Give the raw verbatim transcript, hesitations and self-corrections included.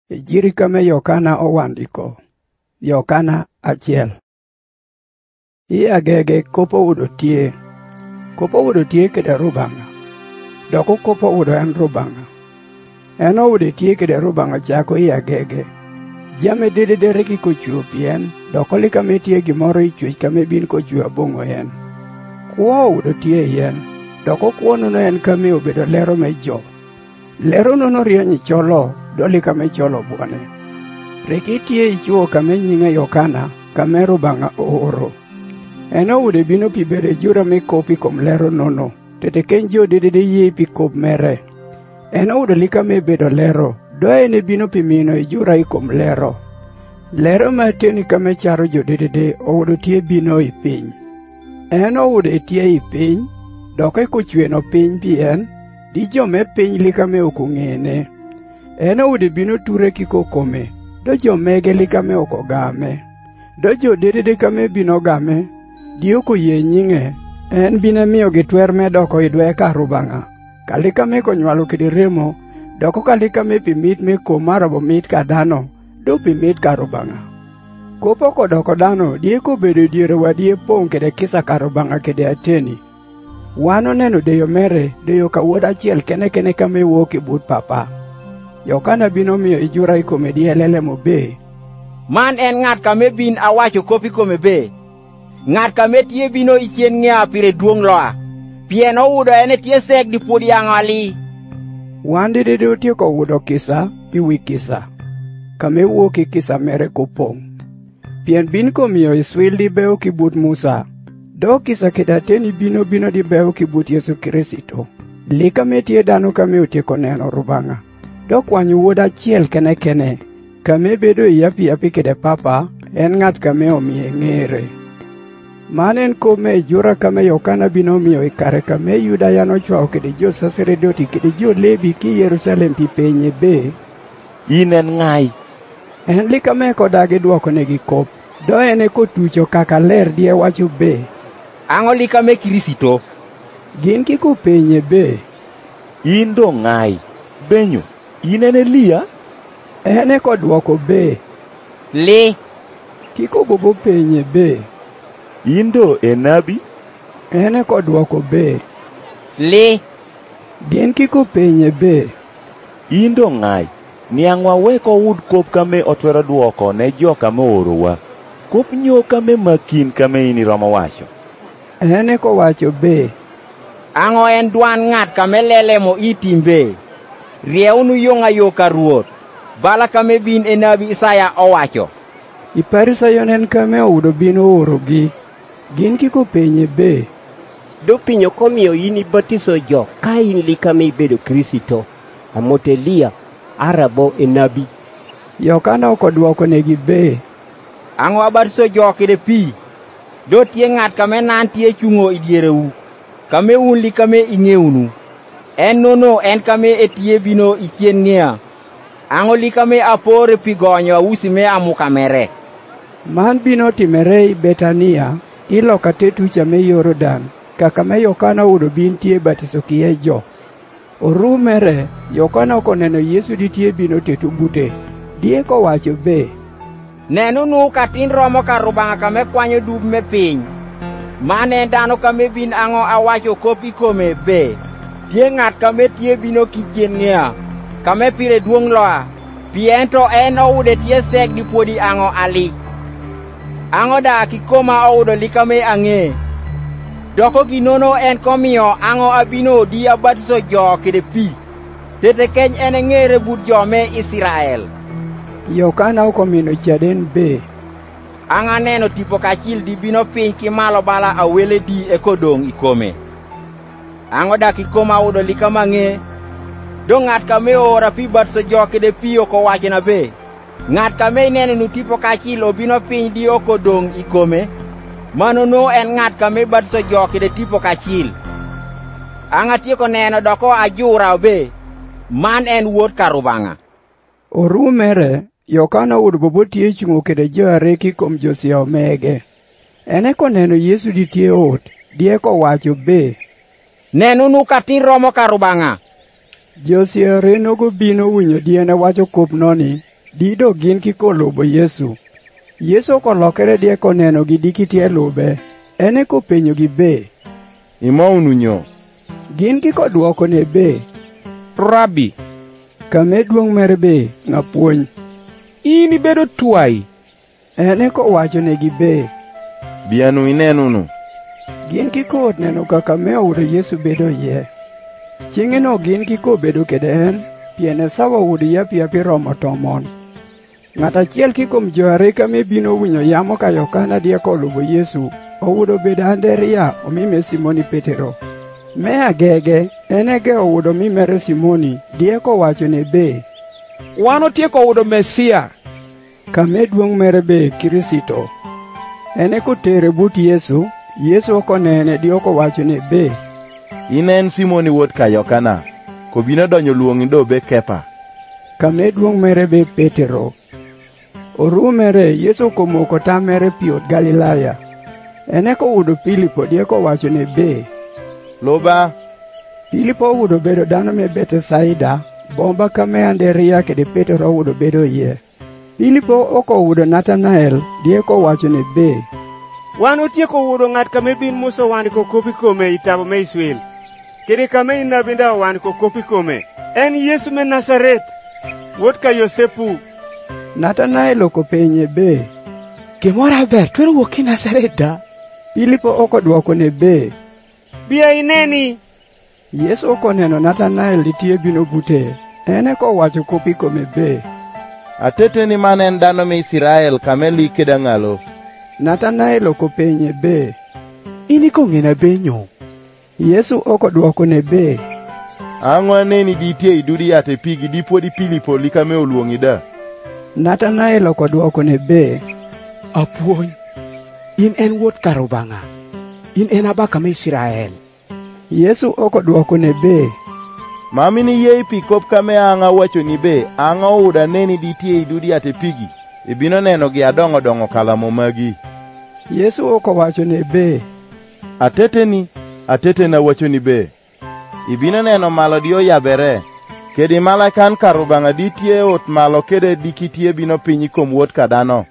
Ejiri kame Yokana owandiko. Yokana achiel. I agege kopo udo tie. Kopo udo tie kede rubanga. Doko kopo udo en rubanga. Eno udo tie kede rubanga chako i agege. Jame dede dere ki kochuo pien. Doko li kame tie gimoro ichwech kame bin kochuo abongo en. Kuo udo tie yen. Doko kuo nuno en kame obedo lero me jo. Lero nuno rienyi cholo. Doli kame cholo buone. Rekitie ichuo kame nyinge Yokana, kame rubanga ooro. Eno ude bino pi bere jura me kopi kom lero nono, tete kenjo dedede ye pi kop mere. Eno ude lika me bedo lero, doe ne bino pi mino i jura i kom lero. Lero ma teni kame charo jo dedede o ude tie bino i piny. Eno ude tie i piny, doke kuchweno piny pien, di jo me piny lika me okungene. Eno ude bino ture kiko kome, do jo mege lika me okogame. Do jo dedede kame bino game, dioko ye nyinge, en bine miyo gitwer me doko idwe ka rubanga. Kalika me konywalo kidi remo, doko kalika me pimit me komarabo mit ka dano, do pimit ka rubanga. Kopo ko doko dano, dieko bede diere wadie pong kede kisa ka rubanga kede ateni. Wano neno deyo mere, deyo ka woda chiel kene kene kame woki but papa. Yokana bino miyo ijura i komedi elele mo be. Man en ngat kame bin awacho kopi kome be. Ngat kame tie bino ichien ngea pire duong loa. Pieno udo ene tie sek di pudi yang ali. Wandi dede utio ko udo kisa, piwi kisa. Kame woki kisa mere kupong. Pien bin ko miyo iswil di beo kibut Musa. Do kisa kedateni bino bino di beo kibut Yesu Krisito. Lika me tie dano kame utio ko neno rubanga. Do kwanyu woda chiel kene kene. Kame bedo yapi yapi kede papa, en ngat kame omiye ngere. Manen kome jura kame Yokana bino miyo ikare kame Yuda yano chwao kede jo saseredoti kede jo lebi ki Yerusalem pi penye be. Inen ngai. En li kame kodagi duoko negi kop. Do ene kotucho kaka ler die wacho be. Ango li kame Krisito. Gin kiko penye be. Indo ngai. Benyo. Inen Elia? Ene koduoko be. Le. Kiko bobo penye be. Indo enabi? Ene koduoko be. Le. Gin kiko penye be. Indo ngai. Niangwa weko wud kop kame otwero duoko ne jo kame orowa. Kop nyo kame makin kame ini romo wacho. Ene ko wacho be. Ango en duan ngat kame lele mo itimbe. Rieunu yonga yoka ruot. Bala kame bin enabi Isaya owacho. Iparisayo nen kame udo bino orogi. Gin kiko penye be. Do pinyo komiyo ini batiso jo ka in li kame ibedo Krisito. Amote Elia, arabo enabi. Yokana okoduoko negi be. Ango abatiso jo kede pi. Do tie ngat kame nan tie chungo idiere u. Kame un li kame ingeunu. En nono en kame etie bino ichien ngea. Ango li kame apore pigonyo awusi me amu kamere. Man bino timere Betania, ilo katetu chame Yorodan, kakame Yokana udo bin tie batiso kie jo. Oru mere, Yokana okoneno Yesu di tie bino tetu bute. Die ko wacho be. Nenu nu katin romo karubanga kame kwanyo dub me piny. Mane dano kame bin ango awacho kopi kome be. Tie ngat kame tie bino kichien ngea. Kame pire duong loa. Piento eno ude tie sek di podi ango ali. Ango da kikoma udo likame ange. Doko ginono en komio ango abino di abatiso jo kede pi. Tete keny ene ngere but jo me Israel. Yokana okomino chaden be. Anga neno tipo kachil di bino piny kimalo bala awele di ekodong ikome. Ango da kikoma udo likama nge. Do ngat kame ora pi batiso jo kede pi oko wachina be. Ngat kame nene nutipo kachil obino piny di okodong ikome. Mano no en ngat kame batiso jo kede tipo kachil. Anga tieko neno doko ajura be. Man en wuot karubanga. Oru mere, Yokana udo bobo tie chungo kede jo areki kom josia omege. Ene koneno Yesu di tie ot, dieko wacho be. Nenu nu katin romo karubanga. Josia reno go bino winyo diene wacho kop noni, Dido gin kiko lubo Yesu. Yesu kolokere die koneno gi dikitie lube. Ene ko penyo gi be. Imo nyo. Gin kiko duoko ne be. Rabi. Kame duong' mere be ng'apuony. In ibedo tuai. Ene ko wacho ne gi be. Bianu inenunu. Gin kiko neno kaka me oyudo Yesu bedo yie. Chieng'e no gin kiko bedo kede en. Piene sawa udi ya pia pi romo tomon. Ng'at achiel kikom jo arika me bino winyo yamo ka Yohana dieko lubo Yesu. Owudo bedo Anderia omime Simoni Petero. Me agege enege owudo mimere Simoni dieko wacho ne be. Wano tieko wudo Mesia. Kame duong' mere be Kirisito. Ene kotere but Yesu. Yesu okonene dioko wacho ne be. Inen Simoni wuod ka Yohana. Kobino donyo luongi dobe Kepa. Kame duong' mere be Petero. Oru mere Yesu komoko ta mere piot Galilaya. Ene ko udo Filipo dieko wacho ne be. Loba. Filipo udo bedo dano me Bethsaida. Bomba kame Anderia kede Petero udo bedo ye. Filipo oko udo Nathanael dieko wacho ne be. Wan otieko udo ng'at kame bin Musa wan ko kopi kome itabo me Israel. Kede kame inabinda wan ko kopi kome. En Yesu me Nazaret. Wuod ka Yosefu. Nathanael oko penye be. Gimora ber twero wuok Nazaret da. Filipo oko duoko ne be. Bia ineni. Yesu oko neno Nathanael litie bino bute. Ene ko wacho kopi kome be. Atete ni manen dano me Israel kame like dang'alo. Nathanael oko penye be. Ini ko ng'ena benyo. Yesu oko duoko ne be. Ang'wa neni ditie idudi ate pigi dipo di Filipo likame oluongi da. Nathanael oko duoko ne be. Apuony. In en wuod karubanga. In en abaka me Israel. Yesu oko duoko ne be. Mami ni yei pikop kame anga wacho ni be. Anga uda neni ditie idudi ate pigi. Ibino neno gi adongo dongo kalamo magi. Yesu oko wacho ne be. Atete ni. Atete na wacho ni be. Ibino neno malo dio yabere. Kedi malakan karubanga ditie ot malo kede dikitie bino pinyi kom wuot kadano.